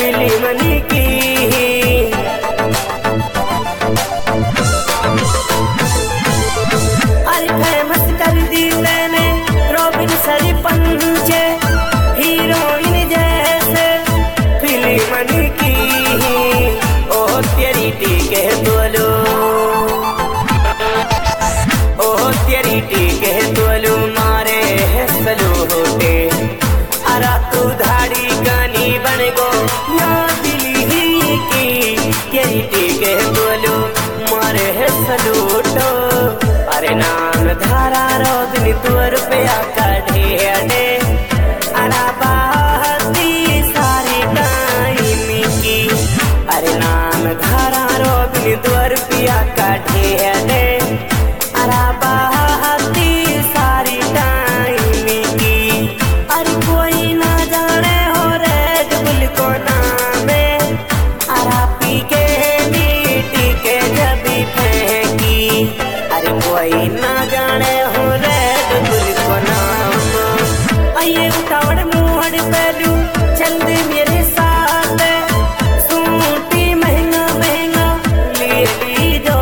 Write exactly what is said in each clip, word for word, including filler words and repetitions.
Film की। अरे famous कर दी मैंने रॉबिन सरपंच, हीरोइन जैसे फिल्म की। ओ तेरी टीके बोलो, ओ तेरी टीके बोलो मारे है सलूटे। अरा तू धाड़ी गानी बन गो या दिली की, तेरी टीके बोलो मारे है सलूटो। अरे नाम धारा रोबनी तू रुपया का ढेड़े, अरा बाती सारी टाइम की। अरे नाम धारा रोबनी तू रुपया का ढेड़े, अरा बाती सारी टाइम की। अरे कोई ना जाने हो रेड बुल को नामे, अरा पी के मीठी के जबी फेंकी। अरे कोई ना जाने हो रेड बुल को नाम। आइए उठावड़ मुहड़ पहलू चल दे मेरे साथ, सूटी महंगा महंगा ले ली जो।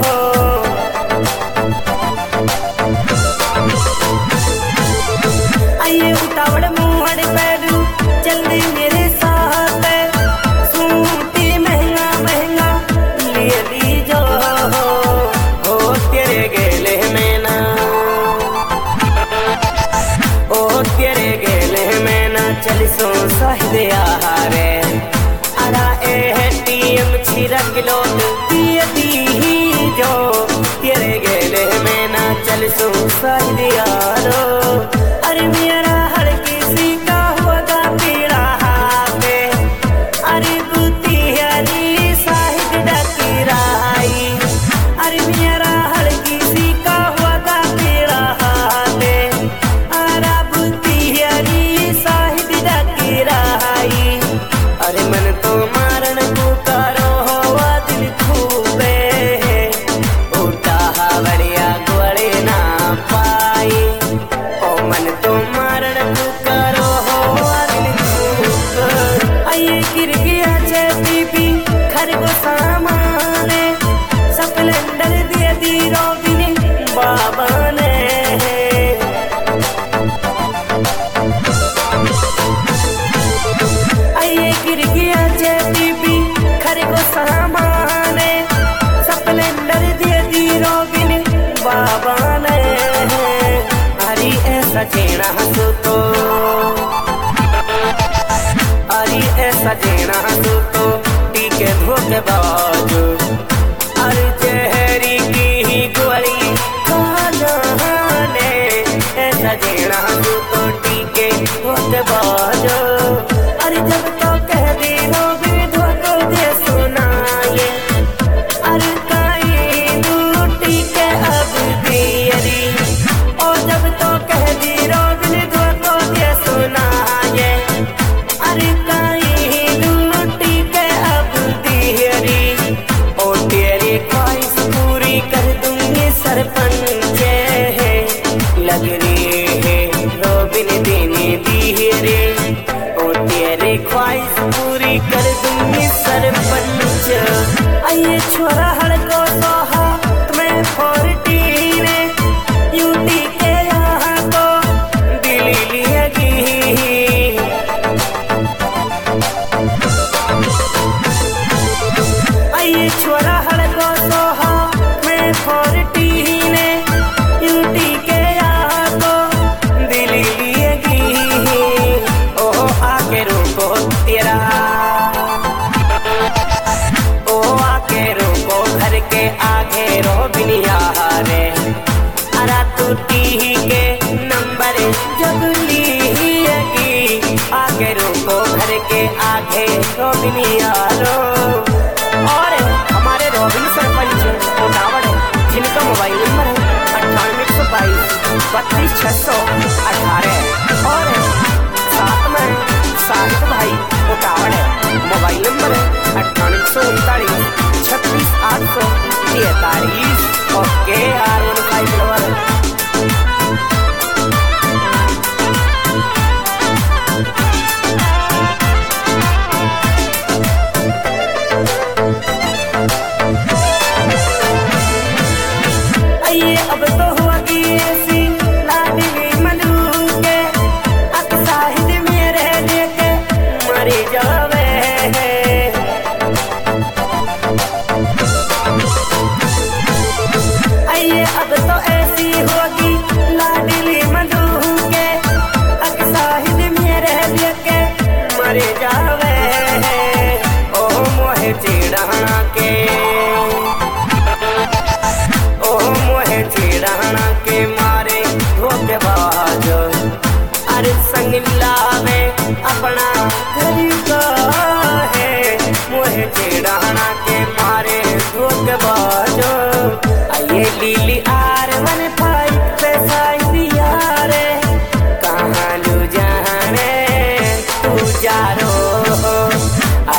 आइए उठावड़ मुहड़ पहलू चल दे मेरे साथ, सूटी महंगा महंगा ले ली जो। हो तेरे गेले में ना, ओ तेरे गेले में ना चल सो सहदे आहारे। अरा ए टीएम छिरक लोट दिए दी जो, तेरे गेले में ना चल सो सहदे आरो। अरे मेरा हर किसी का होगा पीड़ा हाथे, अरे बुती हरी साहिद डकराई। अरे मेरा हर किसी का होगा पीड़ा हाथे, अरे बुती हरी साहिद डकराई। अरे मन तो मारन पुकारो हो दिल खूबे, उठा बढ़िया गोड़े ना पाई। ओ मन तो मारन पुकारो हो दिल खूब। आइए गिर गया बीबी घर को सामाने, स्प्लेंडर दिए दी रोबिन बाबा ने। आइए गिर गया बीबी घर को सामाने, स्प्लेंडर दिए दी रोबिन बाबा ने। अरे ऐसा जेना हंसो तो, अरे ऐसा जेना हंसो तो टीके धोखे बाजू। अरे चेहरी की ही गोली खा जाने, ऐसा जेना हंसो तो टीके धोखे बाजू। अरे जब तो कह दी रोबी धोखो दे सुनाए, अरे काई दूटी के अब देरी। ओ जब तो कह दी रोबिन धोखो दे सुनाए, अरे काई दूटी के अब देरी। ओ तेरी ख्वाहिश पूरी कर दूंगी सरपंच, लग रही है रोबिन देने दी रे। ओ तेरी ख्वाहिश पूरी कर दूंगी सरपंच। आइए छोरा हड़को सोहा तुम्हें फोर्टीन, यूटी के यहाँ तो दिली लिएगी। आइए छोरा हड़को सोहा तुम्हें फोर्टीन, यूटी के यहाँ तो दिली लिएगी। ओ आके रुको तेरा, ओ आके रुको घर के आगे रोबिन यारे। अरा तू टी के नंबर जब लीगी, आके रुको घर के आगे रोबिन यारो। और हमारे रोबिन सरपंच उठावड़ जिनका मोबाइल नंबर है अट्ठानवे एक सौ बाईस बत्तीस छह सौ अठारह। और साथ में साहिद भाई उठावड़ मोबाइल नंबर है अट्ठानवे सौ उनतालीस छत्तीस आठ सौ तैतालीस। ओके आर वन फाइव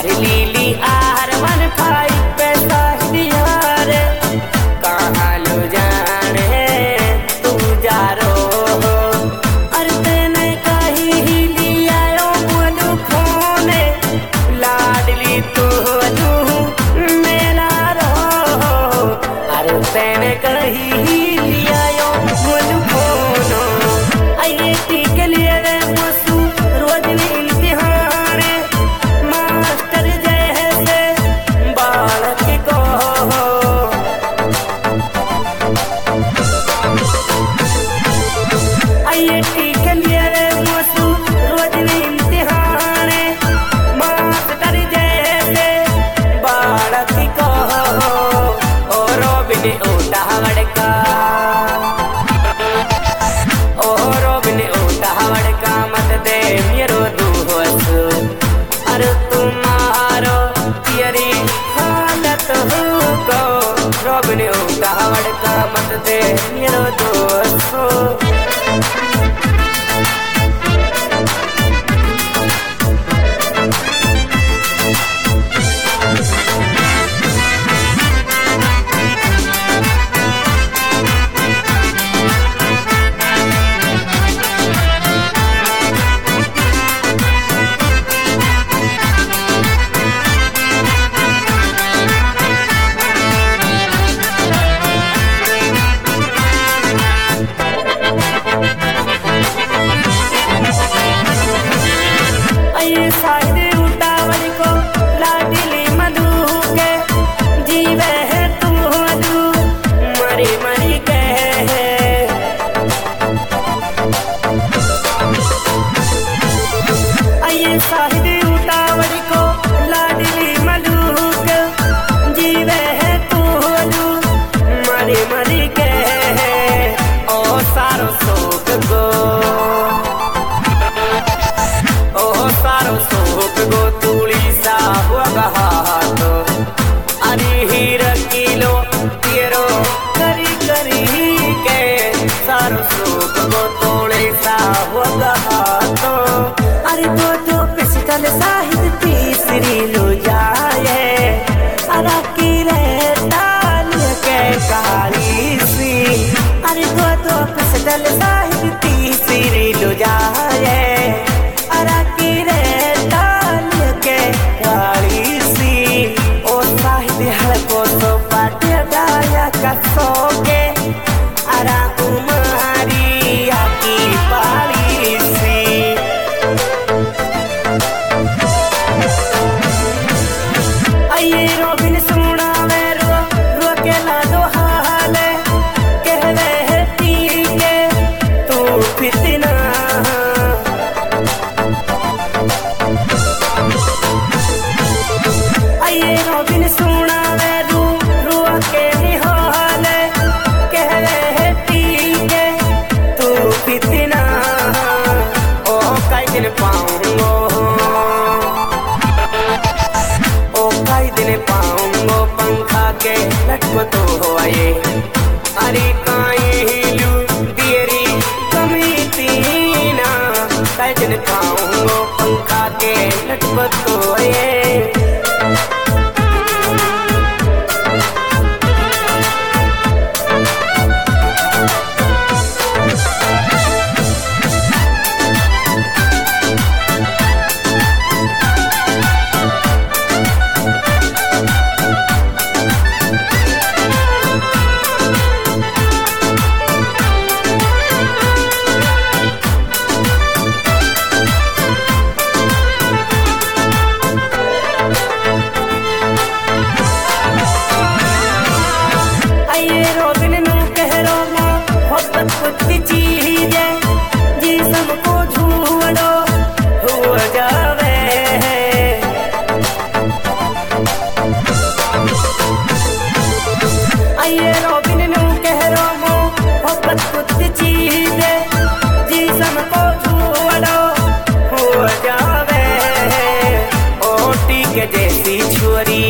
अरे लीली आर वन फाइव पे साहिदिया रे कहाँ लो जाने तू जा रो अरे तेने कही ही लिया यो मुझ फोने लाडली तू तू मेरा रो अरे तेने कही ही लिया यो मुझ फोनो आइए टीक लिए रे मसू रोज इम्तिहान मास्टर जैसे बालक को आइए टीक लिए रे मसू रोज इम्तिहान मास्टर जैसे बालक को और रोबिन उठावड़ का मेरो दोस्त अरे तुम्हारो तेरी हालत हो गो रोबने उठावड़ का मत दे मेरो दोस्त अरे दो दो पिस्टल साहिद तीसरी लो जाए अरा की रे ताल के काली सी अरे दो दो पिस्टल साहिद तीसरी लो जाए अरा की रे ताल के काली सी ओ साहिद हड़को सो पाटे गाया कसो के अरा उमारी आकी पाली लटको तो हो आए अरे काई हिलू तेरी कमी तीना कैजन पाऊंगो पंखा के लटको तो आए जैसी छुरी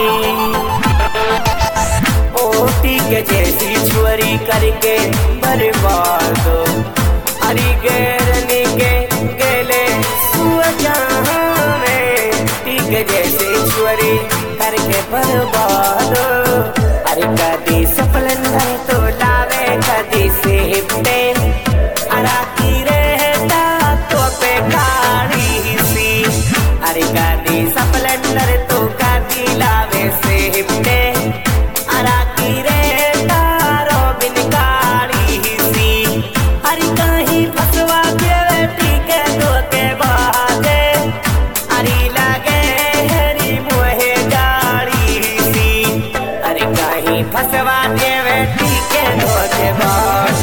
ओटी के जैसी छुरी करके बर्बाद अरे गैरनी के गेले सुआ जहां में के जैसे छुरी करके बर्बाद। अरे कदी स्प्लेंडर तो लावे कदी से पे, अराती